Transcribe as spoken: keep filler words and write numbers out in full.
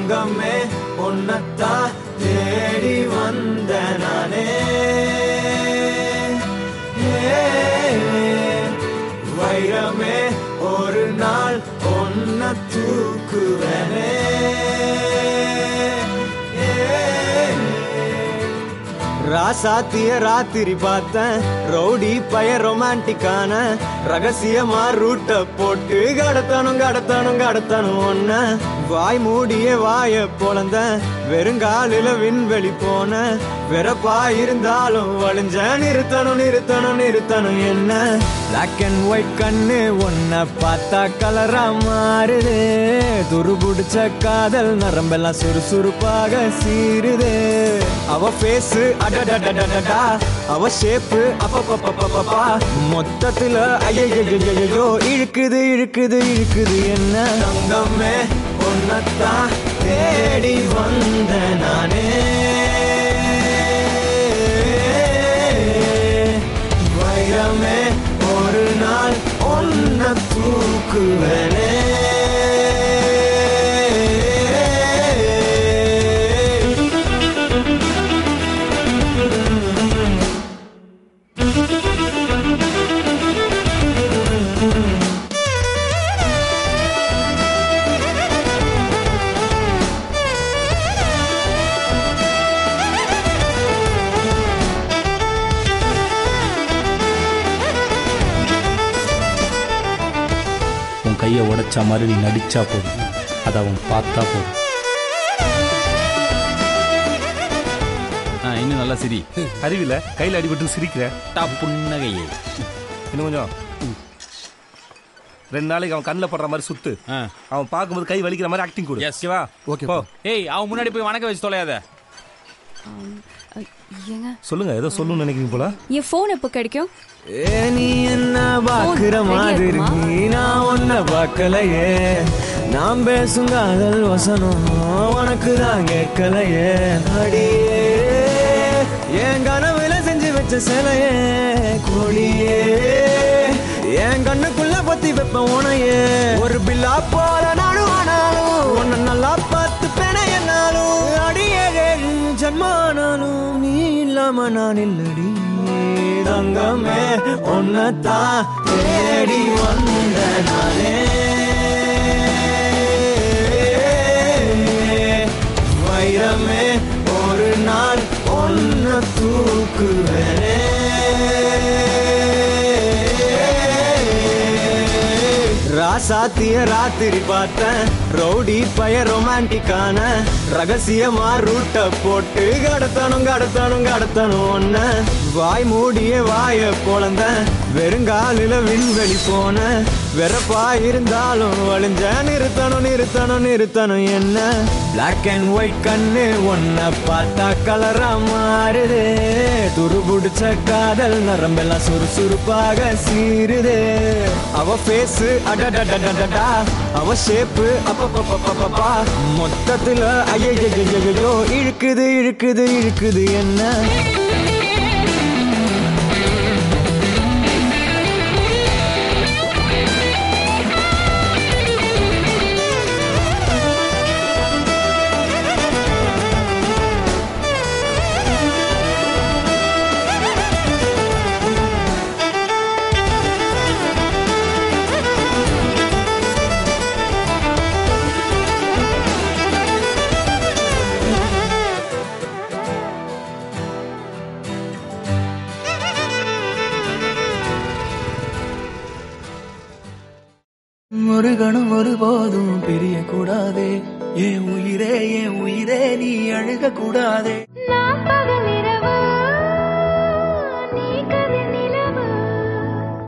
தங்கமே உன்னத்தான் தேடி வந்த நானே வைரமே ஒரு நாள் ஒன்ன தூக்குவனே ராசாத்திய ராத்திரி பார்த்தேன் ரவுடி பய ரொமான்டிக்கான ரகசியமா ரூட்ட போட்டு கடத்தணும் கடத்தணும் கடத்தணும் ஒன்ன வாய் மூடிய வாய பொழந்த வெறுங்காலில விண்வெளி போன வெறப்பா இருந்தாலும் வழிஞ்ச நிறுத்தணும் நிறுத்தணும் நிறுத்தணும் என்ன பிளாக் அண்ட் ஒயிட் கண்ணு ஒன்ன பார்த்தா கலரா மாறுது துருபுடிச்ச காதல் நரம்பெல்லாம் சுறுசுறுப்பாக சீருது அவ பேசு அடடடடடடா அவ ஷேப்பு அப்பப்பப்பப்பப்பா மொத்தத்துல ஐயோ இழுக்குது இழுக்குது இழுக்குது என்ன தங்கமே உன்னத்தான் தேடி வந்த நானே வைரமே ஒரு நாள் ஒன்ன தூக்குவனே கையை உடைச்சா மாதிரி நீ நடிச்சா போதும், அதை அவன் பார்த்தா போதும். இன்னும் நல்லா சிரி. அறிவில கையில் அடிபட்டு சிரிக்கிற புன்னகையே. இன்னும் கொஞ்சம் ரெண்டு நாளைக்கு அவன் கண்ணில் படுற மாதிரி சுத்து. அவன் பார்க்கும்போது கை வலிக்கிற மாதிரி ஆக்டிங் கொடு. ஓகேவா? ஓகே. ஏய், அவன் முன்னாடி போய் வணக்கம் வச்சு தொலையாத. சொல்லுங்க, ஏதோ சொல்லணும்னு நினைக்கிறீங்க போல. என் போன் எப்போ கிடைக்கும்? ஏ நீ என்ன பாக்குற மாதிரி நான் ஒன்ன பார்க்கலையே, நான் பேசும் காதல் வசனம் உனக்கு தான் கேட்கலையே. அடியே என் கனவுல செஞ்சு வச்ச சிலையே கோழியே, என் கண்ணுக்குள்ள பத்தி வைப்ப உனையே. ஒரு பில்லா போல நானும் ஆனாலும் உன்ன நல்லா பார்த்து பெண என்னாலும் அடியே ஜன்மானாலும் நீ இல்லாம நான் இல்லடி. தங்கமே உன்னத்தான் தேடி வந்த நானே வைரமே ஒரு நாள் ஒன்ன தூக்குவனே. ராசாத்திய ராத்திரி பார்த்தேன் ரவுடி பய ரொமான்டிக்கான ரகசியமா ரூட்ட போட்டு கடத்தணும் கடத்தணும் கடத்தணும் ஒன்ன வாய் மூடிய வாய பொழந்த வெறுங்காலில விண்வெளி போன வெறப்பா இருந்தாலும் வழிஞ்ச நிறுத்தணும் நிறுத்தணும் நிறுத்தணும் என்ன பிளாக் அண்ட் ஒயிட் கண்ணு ஒன்ன பார்த்தா கலரா மாறுது துருபுடிச்ச காதல் நரம்பெல்லாம் சுறுசுறுப்பாக சீருது. அவ பேசு அடடடடடா அவ ஷேப்பு அப்பப்பப்பப்பப்பா மொத்தத்துல ஐயோ இழுக்குது இழுக்குது இழுக்குது என்ன. ஒரு கணம் ஒருபோதும் பிரிய கூடாதே, என் உயிரே என் உயிரே நீ அழுக கூடாதே.